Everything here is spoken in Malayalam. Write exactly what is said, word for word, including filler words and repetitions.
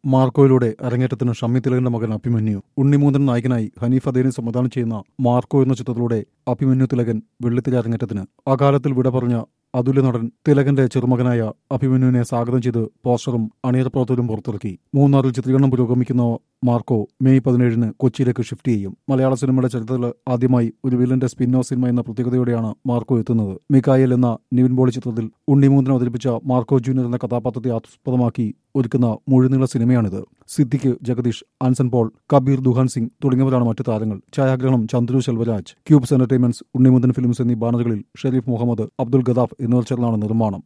മാർക്കോയിലൂടെ അരങ്ങേറ്റത്തിന് ഷമ്മി തിലകന്റെ മകൻ അഭിമന്യു. ഉണ്ണിമൂന്നൻ നായകനായി ഹനീഫ് അദേനി സംവിധാനം ചെയ്യുന്ന മാർക്കോ എന്ന ചിത്രത്തിലൂടെ അഭിമന്യു തിലകൻ വെള്ളിത്തിര അരങ്ങേറ്റത്തിന്. അകാലത്തിൽ വിട പറഞ്ഞ അതുല്യ നടൻ തിലകന്റെ ചെറുമകനായ അഭിമന്യുവിനെ സ്വാഗതം ചെയ്ത് പോസ്റ്ററും അണിയറ പ്രവർത്തകരും പുറത്തിറക്കി. മൂന്നാറിൽ ചിത്രീകരണം പുരോഗമിക്കുന്ന മാർക്കോ മെയ് പതിനേഴിന് കൊച്ചിയിലേക്ക് ഷിഫ്റ്റ് ചെയ്യും. മലയാള സിനിമയുടെ ചരിത്രത്തിൽ ആദ്യമായി ഒരു വില്ലന്റെ സ്പിൻ ഓഫ് സിനിമ എന്ന പ്രത്യേകതയോടെയാണ് മാർക്കോ എത്തുന്നത്. മിക്കായേൽ എന്ന നിവിൻ പോളി ചിത്രത്തിൽ ഉണ്ണിമൂന്നൻ അവതരിപ്പിച്ച മാർക്കോ ജൂനിയർ എന്ന കഥാപാത്രത്തെ ആസ്പദമാക്കി ഒരുക്കുന്ന മുഴുനീള സിനിമയാണിത്. സിദ്ദിഖ്, ജഗദീഷ്, ആൻസൺ പോൾ, കബീർ ദുഹാൻ സിംഗ് തുടങ്ങിയവരാണ് മറ്റു താരങ്ങൾ. ഛായാഗ്രഹണം ചന്ദ്രു സെൽവരാജ്. ക്യൂബ്സ് എന്റർടൈൻമെന്റ്സ്, ഉണ്ണിമൂന്നൻ ഫിലിംസ് എന്നീ ബാനറുകളിൽ ഷെരീഫ് മുഹമ്മദ്, അബ്ദുൽ ഗദാഫ് എന്നിവർ ചേർന്നാണ് നിർമ്മാണം.